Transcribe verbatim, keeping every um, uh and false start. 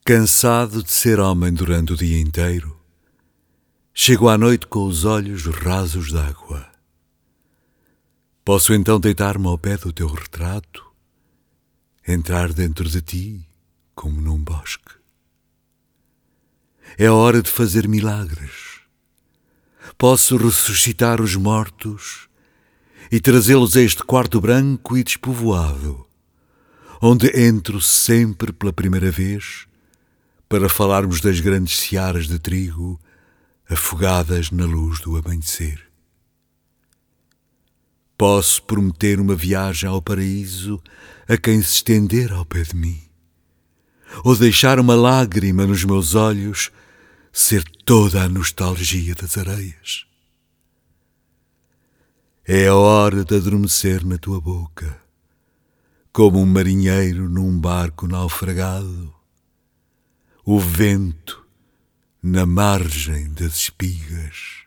Cansado de ser homem durante o dia inteiro, chego à noite com os olhos rasos d'água. Posso então deitar-me ao pé do teu retrato, entrar dentro de ti como num bosque. É hora de fazer milagres. Posso ressuscitar os mortos e trazê-los a este quarto branco e despovoado, onde entro sempre pela primeira vez para falarmos das grandes searas de trigo afogadas na luz do amanhecer. Posso prometer uma viagem ao paraíso a quem se estender ao pé de mim, ou deixar uma lágrima nos meus olhos ser toda a nostalgia das areias. É a hora de adormecer na tua boca, como um marinheiro num barco naufragado, o vento na margem das espigas.